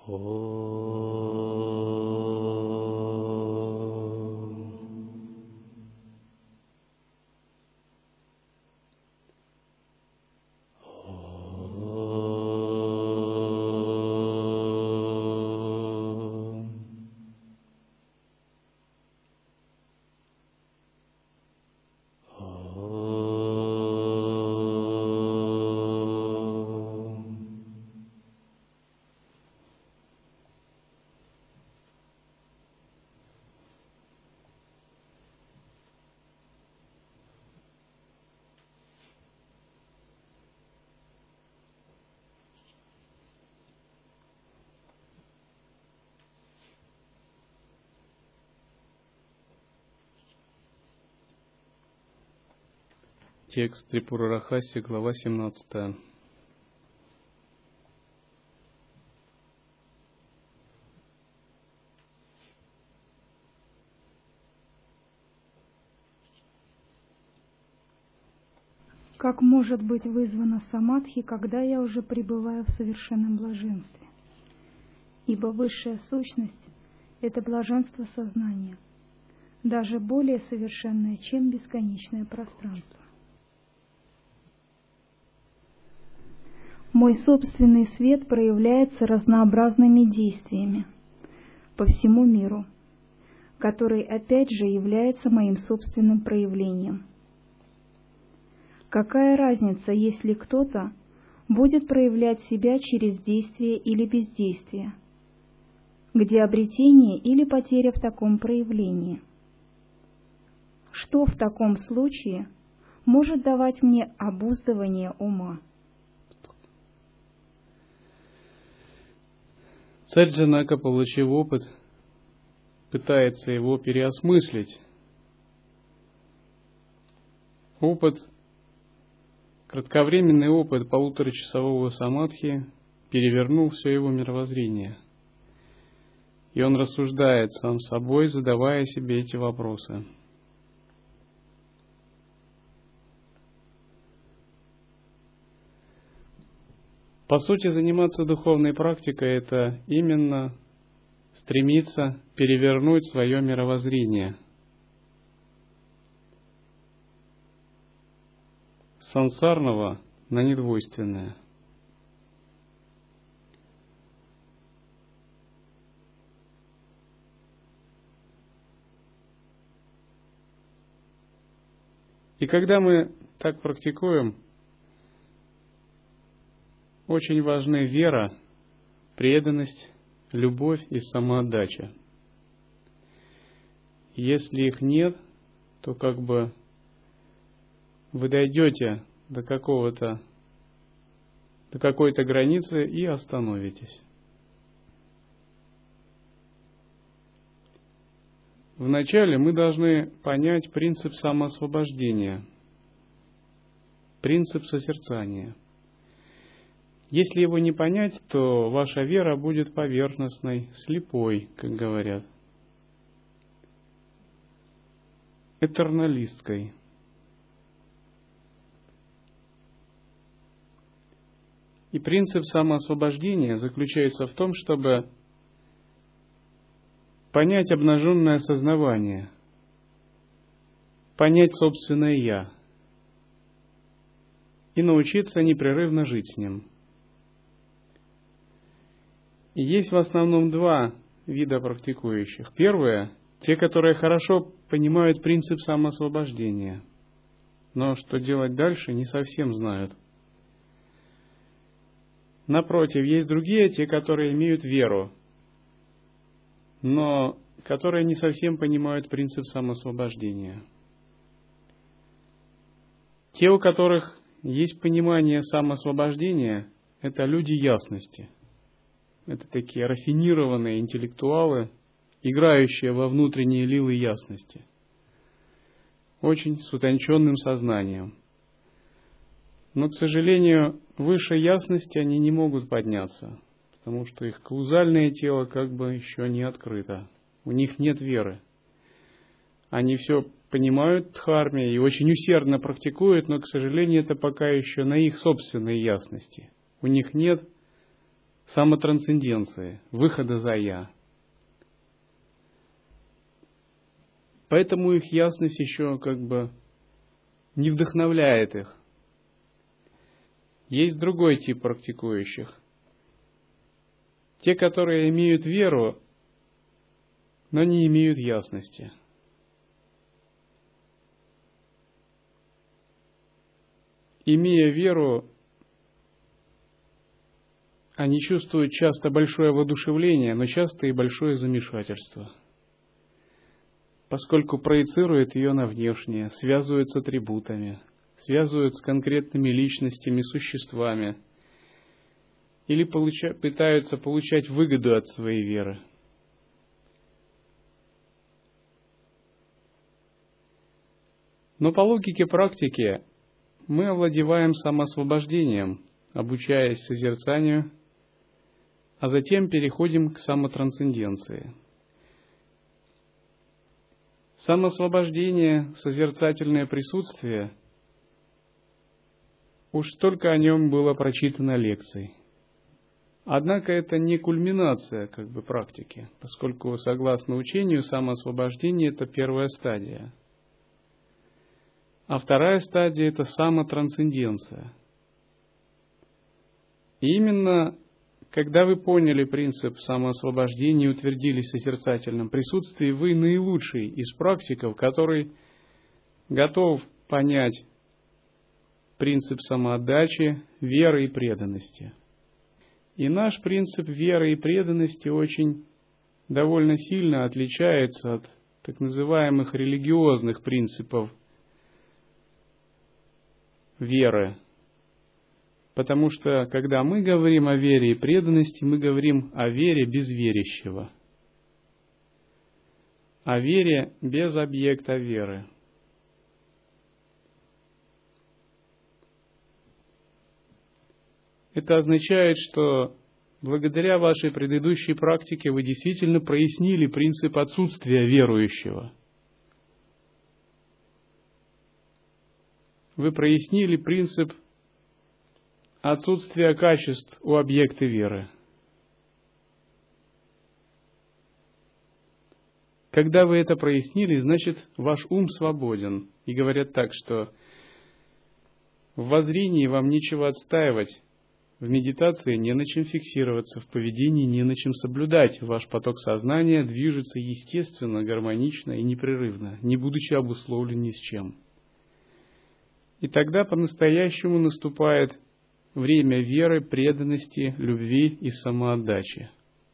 Текст Трипура Рахаси, глава 17. Как может быть вызвана самадхи, когда я уже пребываю в совершенном блаженстве? Ибо высшая сущность – это блаженство сознания, даже более совершенное, чем бесконечное пространство. Мой собственный свет проявляется разнообразными действиями по всему миру, который опять же является моим собственным проявлением. Какая разница, если кто-то будет проявлять себя через действие или бездействие? Где обретение или потеря в таком проявлении? Что в таком случае может давать мне обуздывание ума? Царь Джанака, получив опыт, пытается его переосмыслить. Кратковременный опыт полуторачасового самадхи перевернул все его мировоззрение. И он рассуждает сам собой, задавая себе эти вопросы. По сути, заниматься духовной практикой – это именно стремиться перевернуть свое мировоззрение. С сансарного на недвойственное. И когда мы так практикуем, очень важны вера, преданность, любовь и самоотдача. Если их нет, то вы дойдете до какой-то границы и остановитесь. Вначале мы должны понять принцип самоосвобождения, принцип созерцания. Если его не понять, то ваша вера будет поверхностной, слепой, как говорят, этерналистской. И принцип самоосвобождения заключается в том, чтобы понять обнаженное сознавание, понять собственное «я» и научиться непрерывно жить с ним. И есть в основном два вида практикующих. Первое – те, которые хорошо понимают принцип самоосвобождения, но что делать дальше, не совсем знают. Напротив, есть другие, те, которые имеют веру, но которые не совсем понимают принцип самоосвобождения. Те, у которых есть понимание самоосвобождения, это люди ясности. Это такие рафинированные интеллектуалы, играющие во внутренние лилы ясности, очень с утонченным сознанием. Но, к сожалению, выше ясности они не могут подняться, потому что их каузальное тело еще не открыто. У них нет веры. Они все понимают дхарме и очень усердно практикуют, но, к сожалению, это пока еще на их собственной ясности. У них нет самотрансценденции, выхода за «я». Поэтому их ясность еще не вдохновляет их. Есть другой тип практикующих. Те, которые имеют веру, но не имеют ясности. Имея веру, они чувствуют часто большое воодушевление, но часто и большое замешательство, поскольку проецируют ее на внешнее, связывают с атрибутами, связывают с конкретными личностями, существами, или пытаются получать выгоду от своей веры. Но по логике практики мы овладеваем самоосвобождением, обучаясь созерцанию, а затем переходим к самотрансценденции. Самоосвобождение, созерцательное присутствие, уж столько о нем было прочитано лекций. Однако это не кульминация практики, поскольку, согласно учению, самоосвобождение – это первая стадия. А вторая стадия – это самотрансценденция. И именно когда вы поняли принцип самоосвобождения и утвердились в созерцательном присутствии, вы наилучший из практиков, который готов понять принцип самоотдачи, веры и преданности. И наш принцип веры и преданности довольно сильно отличается от так называемых религиозных принципов веры. Потому что, когда мы говорим о вере и преданности, мы говорим о вере без верящего, о вере без объекта веры. Это означает, что благодаря вашей предыдущей практике вы действительно прояснили принцип отсутствия верующего. Вы прояснили принцип отсутствия качеств у объекта веры. Когда вы это прояснили, значит, ваш ум свободен. И говорят так, что в воззрении вам нечего отстаивать, в медитации не на чем фиксироваться, в поведении не на чем соблюдать. Ваш поток сознания движется естественно, гармонично и непрерывно, не будучи обусловлен ни с чем. И тогда по-настоящему наступает время веры, преданности, любви и самоотдачи.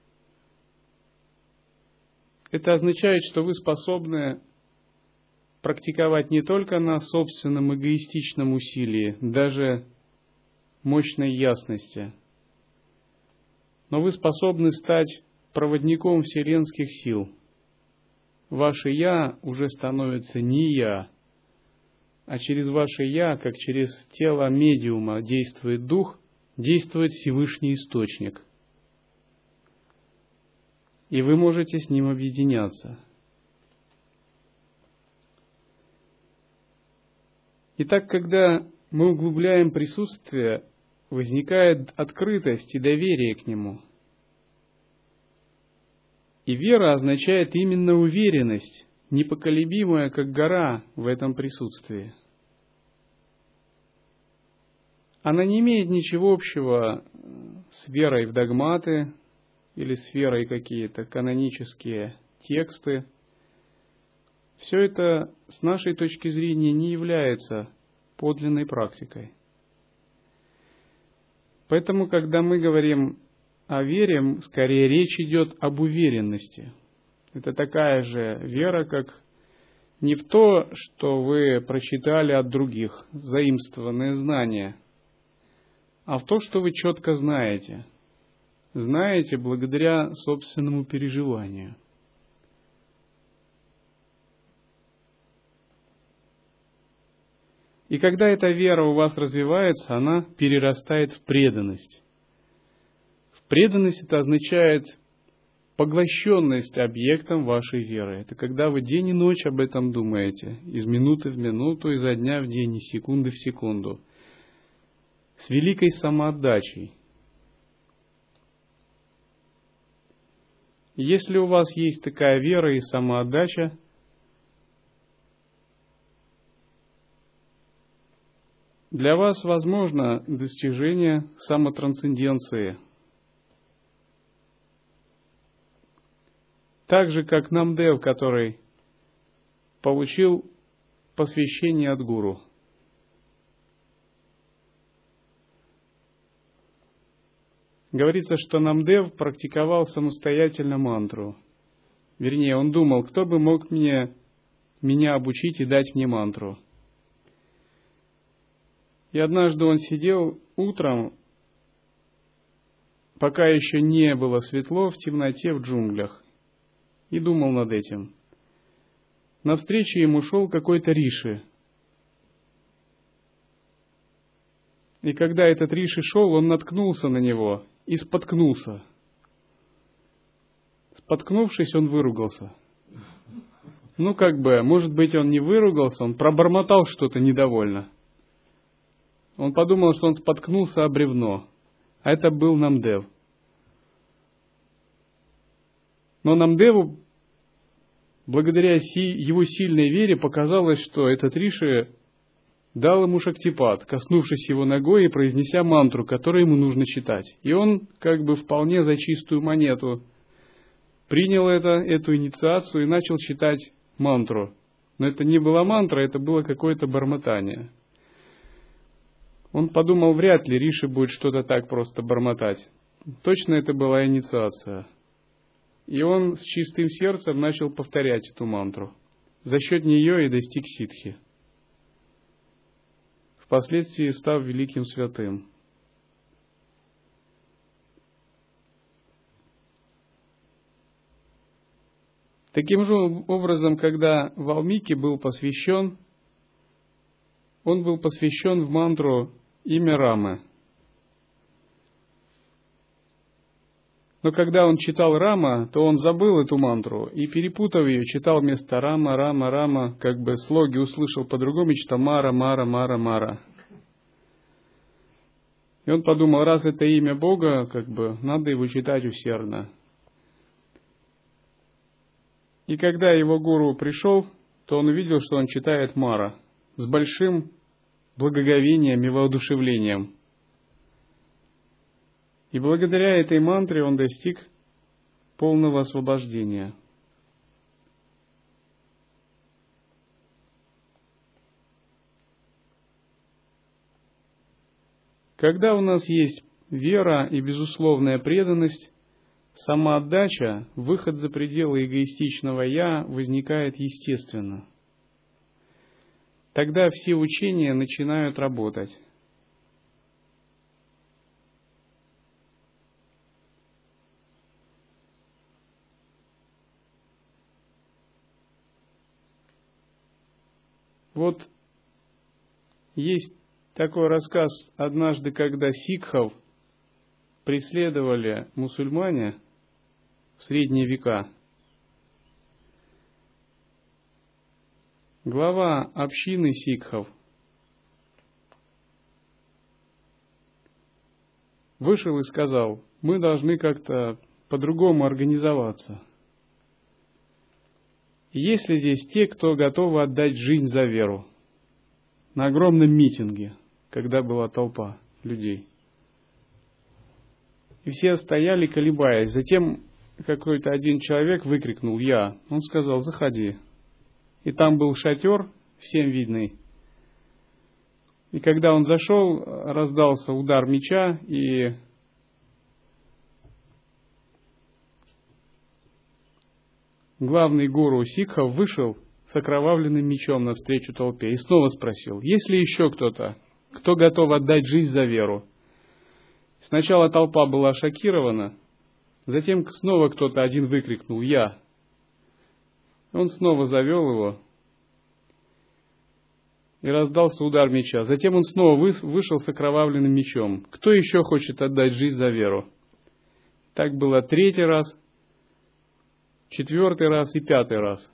Это означает, что вы способны практиковать не только на собственном эгоистичном усилии, даже мощной ясности, но вы способны стать проводником вселенских сил. Ваше «я» уже становится не «я», а через ваше «я», как через тело медиума действует дух, действует Всевышний Источник. И вы можете с ним объединяться. Итак, когда мы углубляем присутствие, возникает открытость и доверие к нему. И вера означает именно уверенность, непоколебимая, как гора, в этом присутствии. Она не имеет ничего общего с верой в догматы или с верой в какие-то канонические тексты. Все это с нашей точки зрения не является подлинной практикой. Поэтому, когда мы говорим о вере, скорее речь идет об уверенности. Это такая же вера, как не в то, что вы прочитали от других, заимствованные знания, а в то, что вы четко знаете. Знаете благодаря собственному переживанию. И когда эта вера у вас развивается, она перерастает в преданность. В преданность это означает поглощенность объектом вашей веры. Это когда вы день и ночь об этом думаете, из минуты в минуту, изо дня в день, из секунды в секунду, с великой самоотдачей. Если у вас есть такая вера и самоотдача, для вас возможно достижение самотрансценденции. Так же, как Намдев, который получил посвящение от гуру. Говорится, что Намдев практиковал самостоятельно мантру. Вернее, он думал, кто бы мог меня обучить и дать мне мантру. И однажды он сидел утром, пока еще не было светло, в темноте в джунглях, и думал над этим. Навстречу ему шел какой-то риши. И когда этот риши шел, он наткнулся на него и споткнулся. Споткнувшись, он выругался. Может быть, он не выругался, он пробормотал что-то недовольно. Он подумал, что он споткнулся о бревно, а это был Намдев. Но Намдеву, благодаря его сильной вере, показалось, что этот риши дал ему шактипад, коснувшись его ногой и произнеся мантру, которую ему нужно читать. И он вполне за чистую монету принял эту инициацию и начал читать мантру. Но это не была мантра, это было какое-то бормотание. Он подумал, вряд ли риши будет что-то так просто бормотать. Точно это была инициация. И он с чистым сердцем начал повторять эту мантру. За счет нее и достиг ситхи, впоследствии став великим святым. Таким же образом, когда Валмики был посвящен, он был посвящен в мантру имя Рамы. Но когда он читал Рама, то он забыл эту мантру и, перепутав ее, читал вместо Рама, Рама, Рама, слоги услышал по-другому и читал Мара, Мара, Мара, Мара. И он подумал, раз это имя Бога, надо его читать усердно. И когда его гуру пришел, то он увидел, что он читает Мара с большим благоговением и воодушевлением. И благодаря этой мантре он достиг полного освобождения. Когда у нас есть вера и безусловная преданность, самоотдача, выход за пределы эгоистичного «я» возникает естественно. Тогда все учения начинают работать. Вот есть такой рассказ однажды, когда сикхов преследовали мусульмане в средние века. Глава общины сикхов вышел и сказал, мы должны как-то по-другому организоваться. И есть ли здесь те, кто готовы отдать жизнь за веру? На огромном митинге, когда была толпа людей. И все стояли, колебаясь. Затем какой-то один человек выкрикнул «Я». Он сказал «Заходи». И там был шатер, всем видный. И когда он зашел, раздался удар меча, и главный гуру сикхов вышел с окровавленным мечом навстречу толпе и снова спросил, есть ли еще кто-то, кто готов отдать жизнь за веру. Сначала толпа была шокирована, затем снова кто-то один выкрикнул «Я». Он снова завел его, и раздался удар меча. Затем он снова вышел с окровавленным мечом. Кто еще хочет отдать жизнь за веру? Так было 3-й раз, 4-й раз и 5-й раз.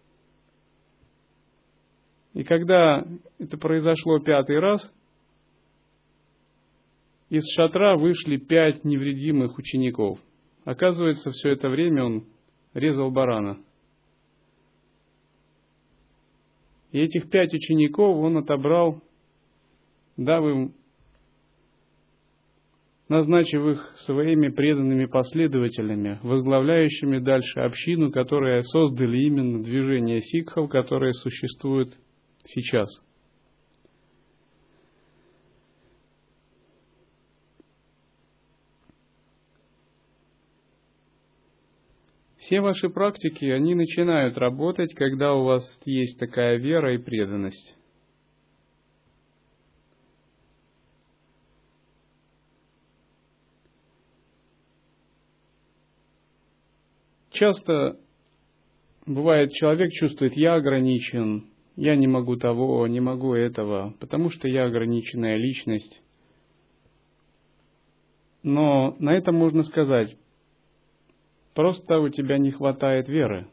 И когда это произошло 5-й раз, из шатра вышли 5 невредимых учеников. Оказывается, все это время он резал барана. И этих 5 учеников он отобрал, дав им, назначив их своими преданными последователями, возглавляющими дальше общину, которые создали именно движение сикхов, которое существует сейчас. Все ваши практики, они начинают работать, когда у вас есть такая вера и преданность. Часто бывает, человек чувствует, я ограничен, я не могу того, не могу этого, потому что я ограниченная личность. Но на это можно сказать, просто у тебя не хватает веры.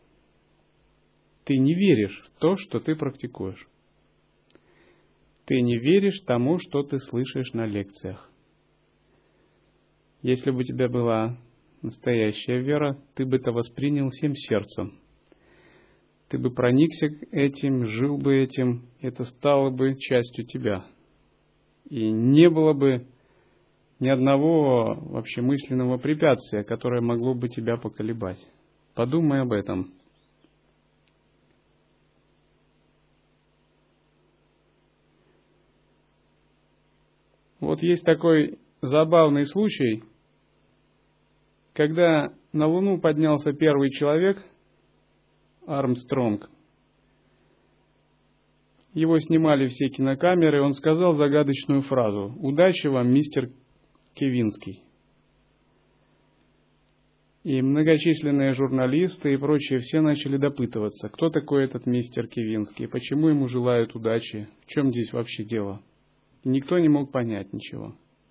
Ты не веришь в то, что ты практикуешь. Ты не веришь тому, что ты слышишь на лекциях. Если бы у тебя была настоящая вера, ты бы это воспринял всем сердцем. Ты бы проникся этим, жил бы этим, это стало бы частью тебя. И не было бы ни одного вообще мысленного препятствия, которое могло бы тебя поколебать. Подумай об этом. Вот есть такой забавный случай, когда на Луну поднялся первый человек, Армстронг. Его снимали все кинокамеры, он сказал загадочную фразу: «Удачи вам, мистер Кевинский». И многочисленные журналисты и прочие все начали допытываться, кто такой этот мистер Кевинский, почему ему желают удачи, в чем здесь вообще дело. И никто не мог понять ничего.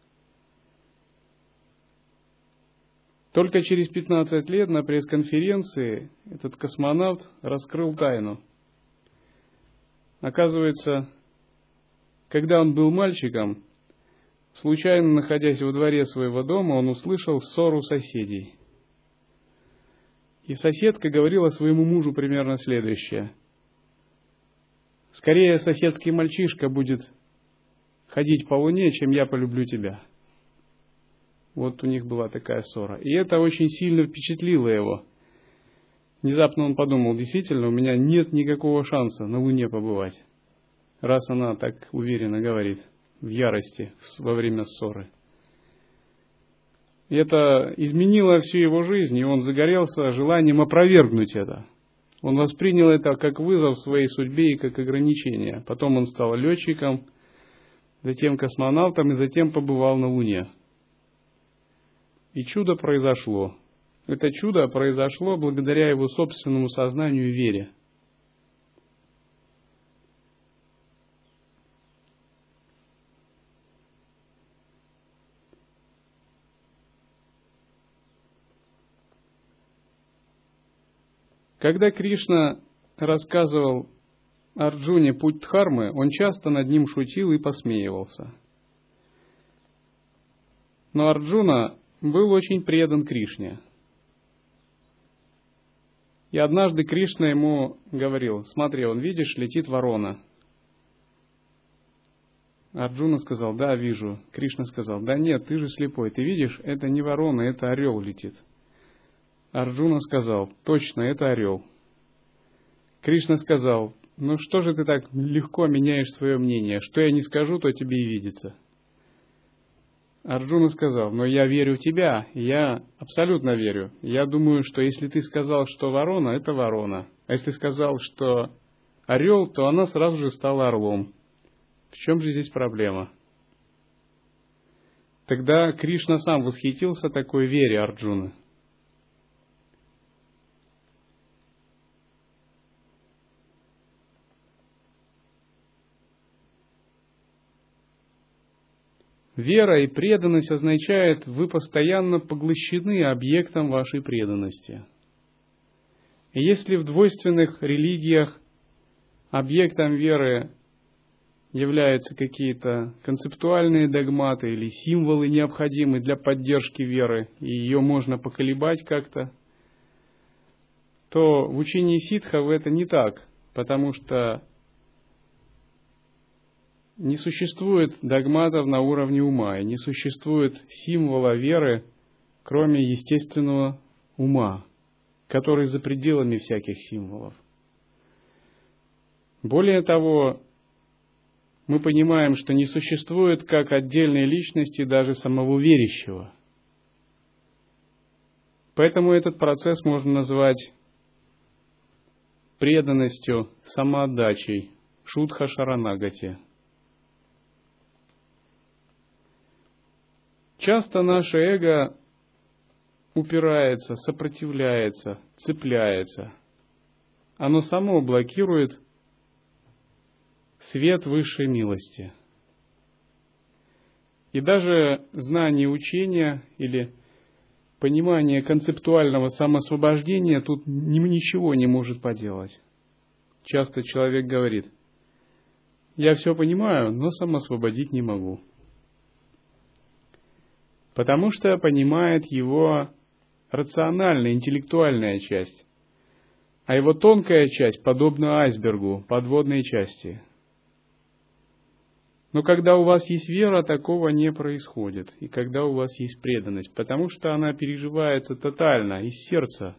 Только через 15 лет на пресс-конференции этот космонавт раскрыл тайну. Оказывается, когда он был мальчиком, случайно находясь во дворе своего дома, он услышал ссору соседей. И соседка говорила своему мужу примерно следующее: «Скорее соседский мальчишка будет ходить по Луне, чем я полюблю тебя». Вот у них была такая ссора. И это очень сильно впечатлило его. Внезапно он подумал, действительно, у меня нет никакого шанса на Луне побывать, раз она так уверенно говорит, в ярости во время ссоры. И это изменило всю его жизнь, и он загорелся желанием опровергнуть это. Он воспринял это как вызов своей судьбе и как ограничение. Потом он стал летчиком, затем космонавтом и затем побывал на Луне. И чудо произошло. Это чудо произошло благодаря его собственному сознанию и вере. Когда Кришна рассказывал Арджуне путь Дхармы, он часто над ним шутил и посмеивался. Но Арджуна был очень предан Кришне. И однажды Кришна ему говорил: «Смотри, он, видишь, летит ворона». Арджуна сказал: «Да, вижу». Кришна сказал: «Да нет, ты же слепой, ты видишь, это не ворона, это орел летит». Арджуна сказал: «Точно, это орел». Кришна сказал: «Ну что же ты так легко меняешь свое мнение? Что я не скажу, то тебе и видится». Арджуна сказал: «Но я верю в тебя, я абсолютно верю. Я думаю, что если ты сказал, что ворона, это ворона. А если сказал, что орел, то она сразу же стала орлом. В чем же здесь проблема?» Тогда Кришна сам восхитился такой вере Арджуны. Вера и преданность означает, вы постоянно поглощены объектом вашей преданности. И если в двойственных религиях объектом веры являются какие-то концептуальные догматы или символы, необходимые для поддержки веры, и ее можно поколебать как-то, то в учении ситхов это не так, потому что не существует догматов на уровне ума, и не существует символа веры, кроме естественного ума, который за пределами всяких символов. Более того, мы понимаем, что не существует как отдельной личности даже самого верящего. Поэтому этот процесс можно назвать преданностью, самоотдачей, шудха шаранагати. Часто наше эго упирается, сопротивляется, цепляется. Оно само блокирует свет высшей милости. И даже знание учения или понимание концептуального самоосвобождения тут ничего не может поделать. Часто человек говорит: я все понимаю, но самоосвободить не могу. Потому что понимает его рациональная, интеллектуальная часть. А его тонкая часть подобна айсбергу, подводной части. Но когда у вас есть вера, такого не происходит. И когда у вас есть преданность, потому что она переживается тотально, из сердца.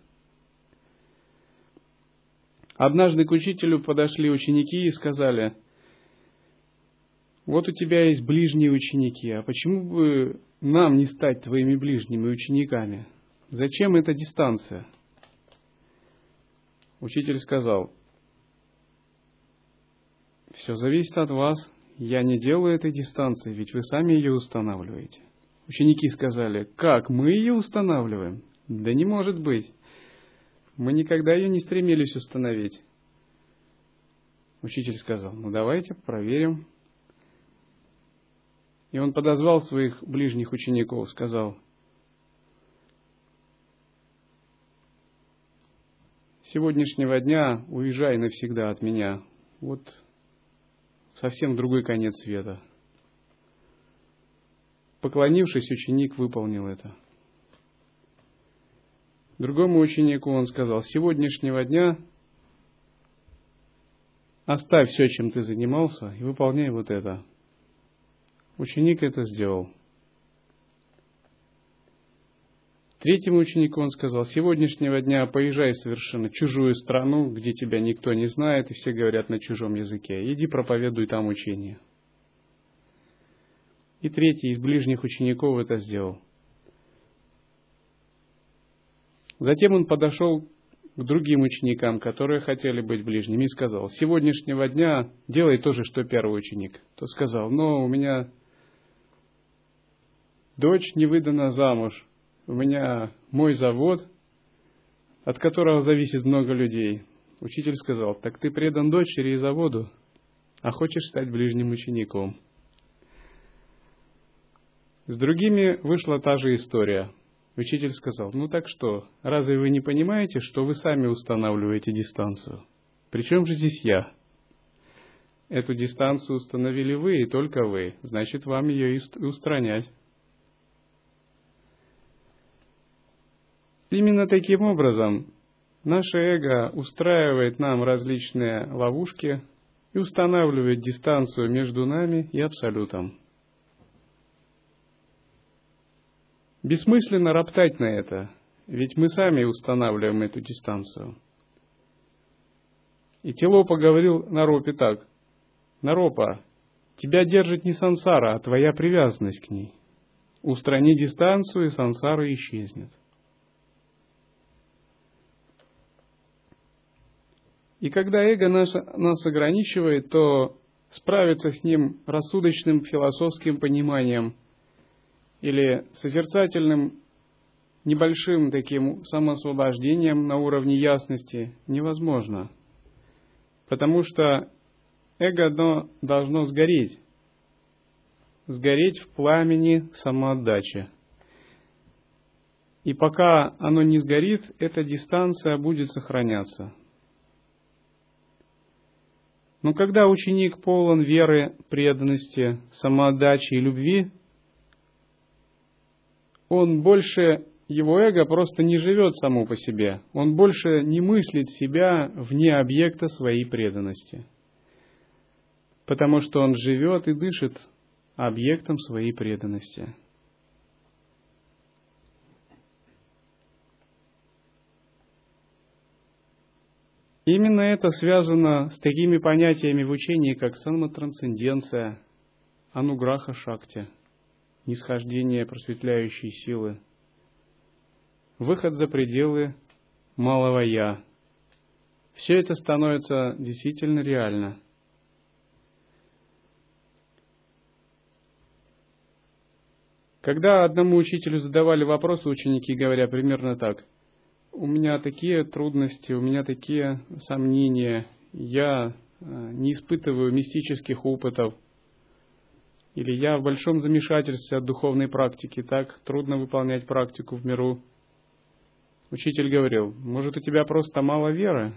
Однажды к учителю подошли ученики и сказали: вот у тебя есть ближние ученики, а почему бы нам не стать твоими ближними учениками? Зачем эта дистанция? Учитель сказал: все зависит от вас. Я не делаю этой дистанции, ведь вы сами ее устанавливаете. Ученики сказали: как, мы ее устанавливаем? Да не может быть. Мы никогда ее не стремились установить. Учитель сказал: ну давайте проверим. И он подозвал своих ближних учеников, сказал: с сегодняшнего дня уезжай навсегда от меня. Вот совсем в другой конец света. Поклонившись, ученик выполнил это. Другому ученику он сказал: с сегодняшнего дня оставь все, чем ты занимался, и выполняй вот это. Ученик это сделал. Третьему ученику он сказал: с сегодняшнего дня поезжай в совершенно чужую страну, где тебя никто не знает, и все говорят на чужом языке. Иди проповедуй там учение. И третий из ближних учеников это сделал. Затем он подошел к другим ученикам, которые хотели быть ближними, и сказал: с сегодняшнего дня делай то же, что первый ученик. Тот сказал: но у меня дочь не выдана замуж. У меня мой завод, от которого зависит много людей. Учитель сказал: так ты предан дочери и заводу, а хочешь стать ближним учеником. С другими вышла та же история. Учитель сказал: ну так что, разве вы не понимаете, что вы сами устанавливаете дистанцию? Причем же здесь я? Эту дистанцию установили вы и только вы, значит, вам ее и устранять. Именно таким образом наше эго устраивает нам различные ловушки и устанавливает дистанцию между нами и Абсолютом. Бессмысленно роптать на это, ведь мы сами устанавливаем эту дистанцию. И Тилопа говорил Наропе так: Наропа, тебя держит не сансара, а твоя привязанность к ней. Устрани дистанцию, и сансара исчезнет. И когда эго нас ограничивает, то справиться с ним рассудочным философским пониманием или созерцательным небольшим таким самоосвобождением на уровне ясности невозможно. Потому что эго должно сгореть. Сгореть в пламени самоотдачи. И пока оно не сгорит, эта дистанция будет сохраняться. Но когда ученик полон веры, преданности, самоотдачи и любви, он больше, его эго просто не живет само по себе. Он больше не мыслит себя вне объекта своей преданности. Потому что он живет и дышит объектом своей преданности. Именно это связано с такими понятиями в учении, как самотрансценденция, ануграха шакти, нисхождение просветляющей силы, выход за пределы малого «я». Все это становится действительно реально. Когда одному учителю задавали вопросы, ученики говоря примерно так: у меня такие трудности, у меня такие сомнения, я не испытываю мистических опытов, или я в большом замешательстве от духовной практики, так трудно выполнять практику в миру. Учитель говорил: может, у тебя просто мало веры?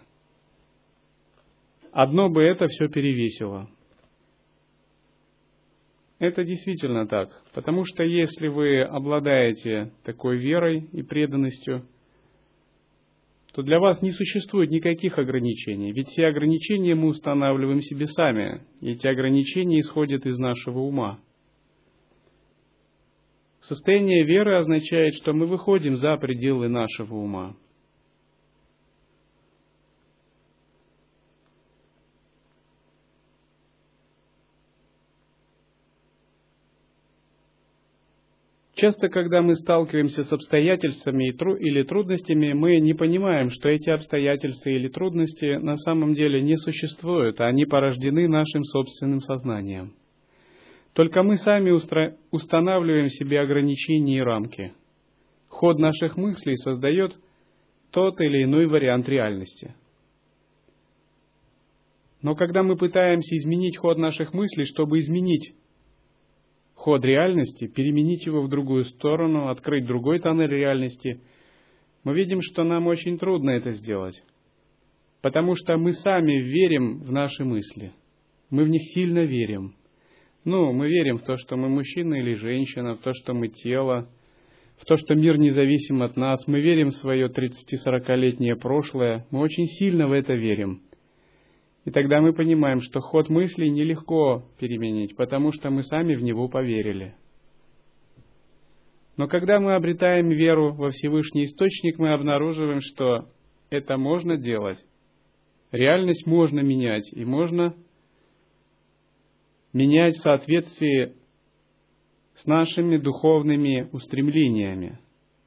Одно бы это все перевесило. Это действительно так, потому что если вы обладаете такой верой и преданностью, то для вас не существует никаких ограничений. Ведь все ограничения мы устанавливаем себе сами. И эти ограничения исходят из нашего ума. Состояние веры означает, что мы выходим за пределы нашего ума. Часто, когда мы сталкиваемся с обстоятельствами или трудностями, мы не понимаем, что эти обстоятельства или трудности на самом деле не существуют, а они порождены нашим собственным сознанием. Только мы сами устанавливаем себе ограничения и рамки. Ход наших мыслей создает тот или иной вариант реальности. Но когда мы пытаемся изменить ход наших мыслей, чтобы изменить ход реальности, переменить его в другую сторону, открыть другой тоннель реальности, мы видим, что нам очень трудно это сделать. Потому что мы сами верим в наши мысли. Мы в них сильно верим. Мы верим в то, что мы мужчина или женщина, в то, что мы тело, в то, что мир независим от нас. Мы верим в свое 30-40-летнее прошлое. Мы очень сильно в это верим. И тогда мы понимаем, что ход мыслей нелегко переменить, потому что мы сами в него поверили. Но когда мы обретаем веру во Всевышний Источник, мы обнаруживаем, что это можно делать. Реальность можно менять, и можно менять в соответствии с нашими духовными устремлениями.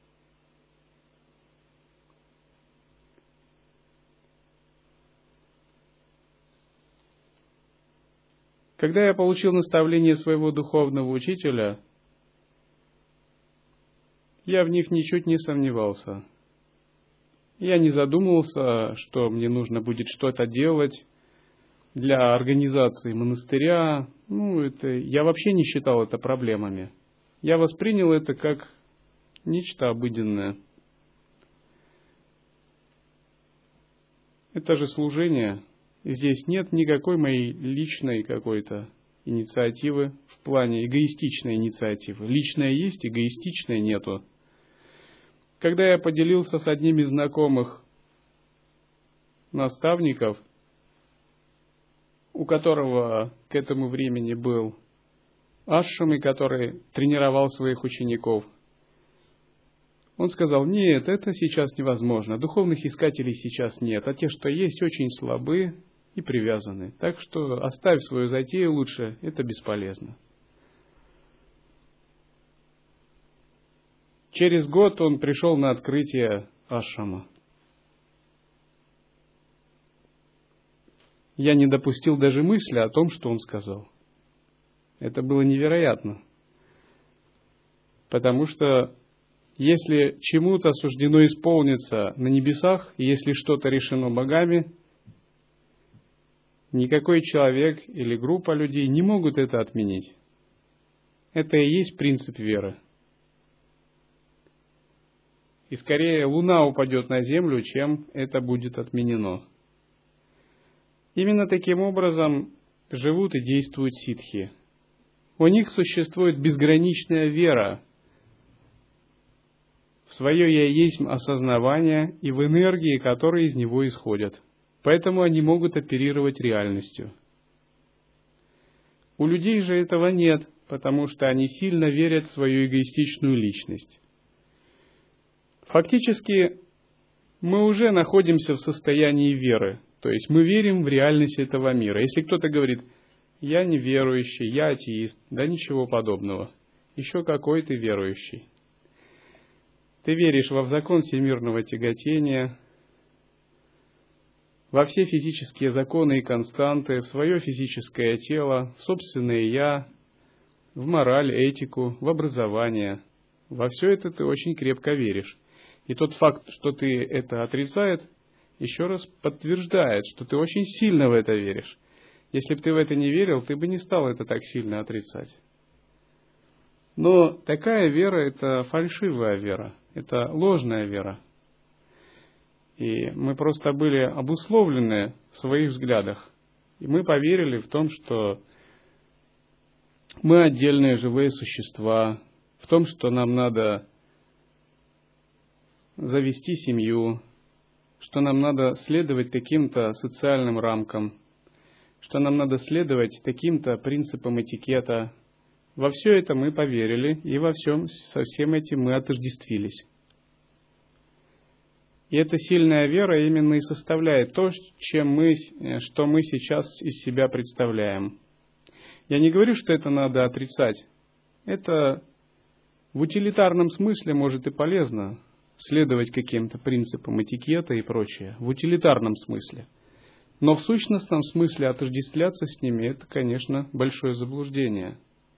Когда я получил наставление своего духовного учителя, я в них ничуть не сомневался. Я не задумывался, что мне нужно будет что-то делать для организации монастыря. Я вообще не считал это проблемами. Я воспринял это как нечто обыденное. Это же служение. Здесь нет никакой моей личной какой-то инициативы в плане эгоистичной инициативы. Личное есть, эгоистичное нету. Когда я поделился с одним из знакомых наставников, у которого к этому времени был ашрам, и который тренировал своих учеников, он сказал: нет, это сейчас невозможно, духовных искателей сейчас нет, а те, что есть, очень слабы и привязаны. Так что оставь свою затею лучше, это бесполезно. Через год он пришел на открытие ашрама. Я не допустил даже мысли о том, что он сказал. Это было невероятно. Потому что если чему-то суждено исполниться на небесах, и если что-то решено богами, никакой человек или группа людей не могут это отменить. Это и есть принцип веры. И скорее Луна упадет на Землю, чем это будет отменено. Именно таким образом живут и действуют ситхи. У них существует безграничная вера в свое «я есть» осознавание и в энергии, которые из него исходят. Поэтому они могут оперировать реальностью. У людей же этого нет, потому что они сильно верят в свою эгоистичную личность. Фактически, мы уже находимся в состоянии веры, то есть мы верим в реальность этого мира. Если кто-то говорит: «Я неверующий, я атеист», да ничего подобного. Еще какой ты верующий. Ты веришь в закон всемирного тяготения, во все физические законы и константы, в свое физическое тело, в собственное «я», в мораль, этику, в образование. Во все это ты очень крепко веришь. И тот факт, что ты это отрицаешь, еще раз подтверждает, что ты очень сильно в это веришь. Если бы ты в это не верил, ты бы не стал это так сильно отрицать. Но такая вера – это фальшивая вера, это ложная вера. И мы просто были обусловлены в своих взглядах. И мы поверили в том, что мы отдельные живые существа, в том, что нам надо завести семью, что нам надо следовать таким-то социальным рамкам, что нам надо следовать таким-то принципам этикета. Во все это мы поверили, и со всем этим мы отождествились. И эта сильная вера именно и составляет то, что мы сейчас из себя представляем. Я не говорю, что это надо отрицать. Это в утилитарном смысле может и полезно следовать каким-то принципам этикета и прочее. В утилитарном смысле. Но в сущностном смысле отождествляться с ними – это, конечно, большое заблуждение.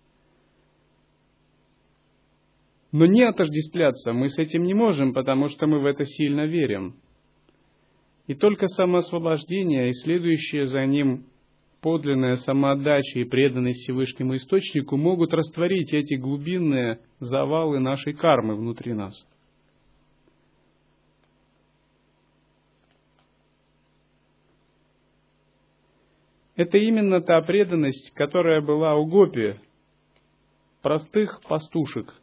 Но не отождествляться мы с этим не можем, потому что мы в это сильно верим. И только самоосвобождение и следующее за ним подлинная самоотдача и преданность Всевышнему Источнику могут растворить эти глубинные завалы нашей кармы внутри нас. Это именно та преданность, которая была у гопи, простых пастушек.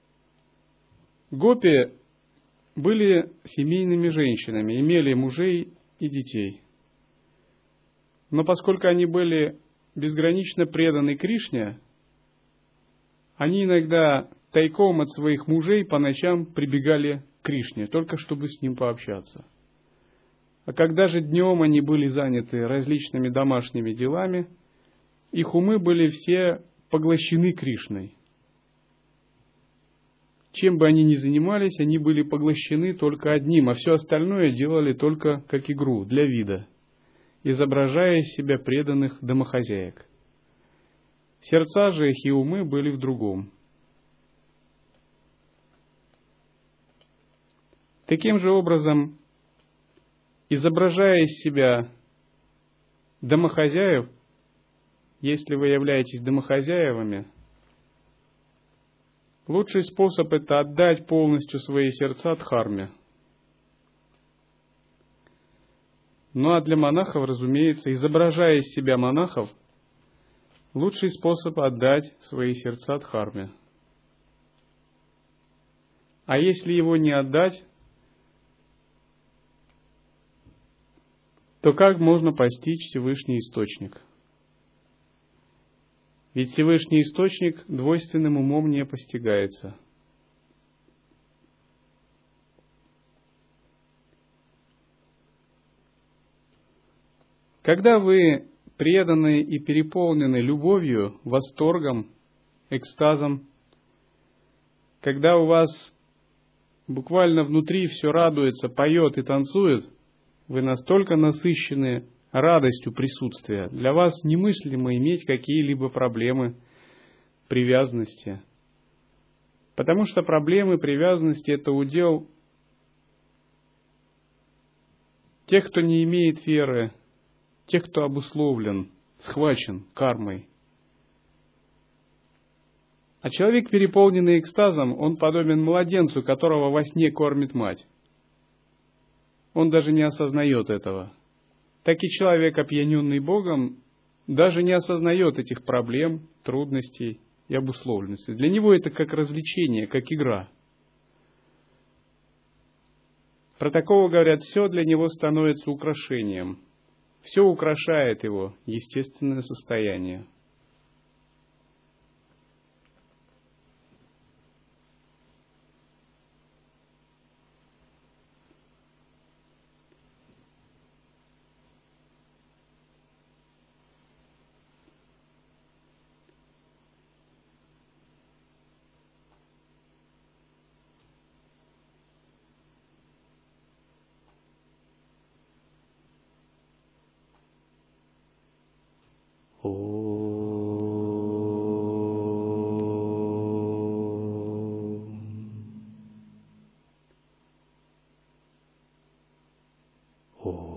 Гопи были семейными женщинами, имели мужей и детей. Но поскольку они были безгранично преданы Кришне, они иногда тайком от своих мужей по ночам прибегали к Кришне, только чтобы с ним пообщаться. А когда же днем они были заняты различными домашними делами, их умы были все поглощены Кришной. Чем бы они ни занимались, они были поглощены только одним, а все остальное делали только как игру, для вида, изображая из себя преданных домохозяек. Сердца же их и умы были в другом. Таким же образом, изображая из себя домохозяев, если вы являетесь домохозяевами, лучший способ – это отдать полностью свои сердца дхарме. Ну а для монахов, разумеется, изображая из себя монахов, лучший способ отдать свои сердца дхарме. А если его не отдать, то как можно постичь Всевышний Источник? Ведь Всевышний Источник двойственным умом не постигается. Когда вы преданы и переполнены любовью, восторгом, экстазом, когда у вас буквально внутри все радуется, поет и танцует, вы настолько насыщены радостью присутствия. Для вас немыслимо иметь какие-либо проблемы привязанности. Потому что проблемы привязанности – это удел тех, кто не имеет веры, тех, кто обусловлен, схвачен кармой. А человек, переполненный экстазом, он подобен младенцу, которого во сне кормит мать. Он даже не осознает этого. так и человек, опьяненный Богом, даже не осознает этих проблем, трудностей и обусловленностей. Для него это как развлечение, как игра. Про такого говорят, все для него становится украшением. Все украшает его естественное состояние. Om.